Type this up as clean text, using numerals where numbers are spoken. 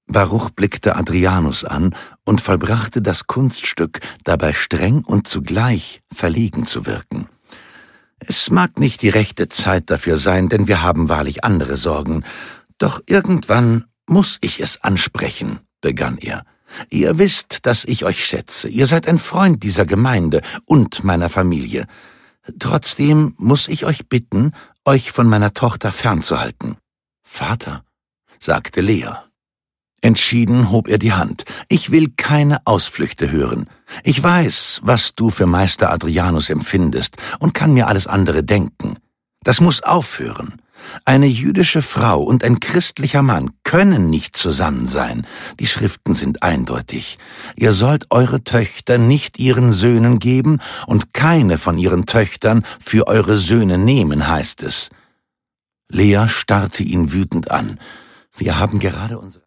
Baruch blickte Adrianus an und vollbrachte das Kunststück, dabei streng und zugleich verlegen zu wirken. »Es mag nicht die rechte Zeit dafür sein, denn wir haben wahrlich andere Sorgen. Doch irgendwann muss ich es ansprechen«, begann er. »Ihr wisst, dass ich euch schätze. Ihr seid ein Freund dieser Gemeinde und meiner Familie. Trotzdem muss ich euch bitten, euch von meiner Tochter fernzuhalten.« »Vater«, sagte Lea. Entschieden hob er die Hand. »Ich will keine Ausflüchte hören. Ich weiß, was du für Meister Adrianus empfindest und kann mir alles andere denken. Das muss aufhören. Eine jüdische Frau und ein christlicher Mann können nicht zusammen sein. Die Schriften sind eindeutig. Ihr sollt eure Töchter nicht ihren Söhnen geben und keine von ihren Töchtern für eure Söhne nehmen, heißt es.« Lea starrte ihn wütend an. »Wir haben gerade unsere